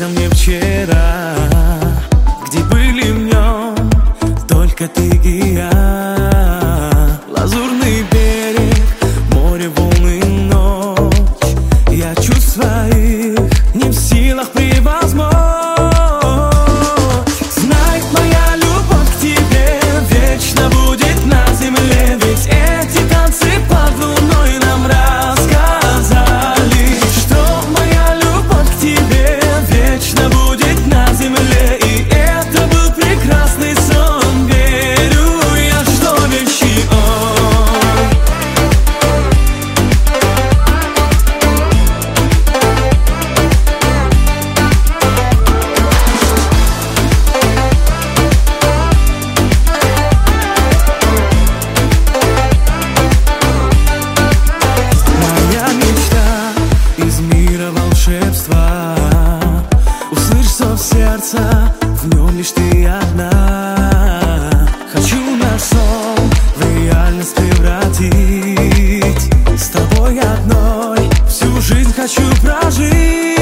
снился мне вчера, где были в нем только ты и я. Лазурный берег, море, волны, ночь. Я чувств своих не в силах превозмочь. Знай, моя любовь к тебе вечно будет на земле, ведь эти танцы под луной нам рассказали, что моя любовь к тебе вечно будет на земле. И это был прекрасный сон, верю я, что вещи он. Моя мечта из мира волшебства, услышь зов сердца, в нем лишь ты одна. Хочу наш сон в реальность превратить, с тобой одной всю жизнь хочу прожить.